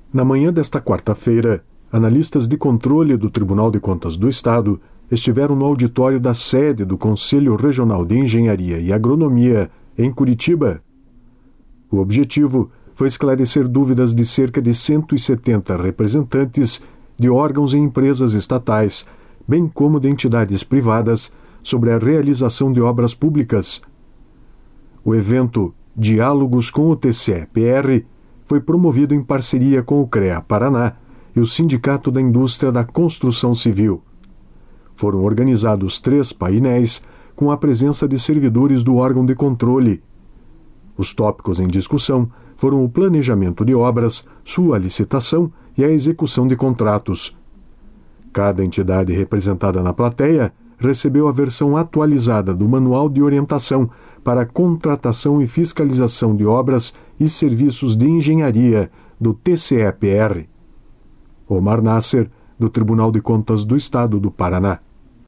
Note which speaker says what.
Speaker 1: Na manhã desta quarta-feira, analistas de controle do Tribunal de Contas do Estado estiveram no auditório da sede do Conselho Regional de Engenharia e Agronomia, em Curitiba. O objetivo foi esclarecer dúvidas de cerca de 170 representantes de órgãos e empresas estatais, bem como de entidades privadas, sobre a realização de obras públicas. O evento Diálogos com o TCE-PR foi promovido em parceria com o CREA Paraná e o Sindicato da Indústria da Construção Civil. Foram organizados 3 painéis com a presença de servidores do órgão de controle. Os tópicos em discussão foram o planejamento de obras, sua licitação e a execução de contratos. Cada entidade representada na plateia recebeu a versão atualizada do Manual de Orientação para a Contratação e Fiscalização de Obras e Serviços de Engenharia do TCE-PR. Omar Nasser, do Tribunal de Contas do Estado do Paraná.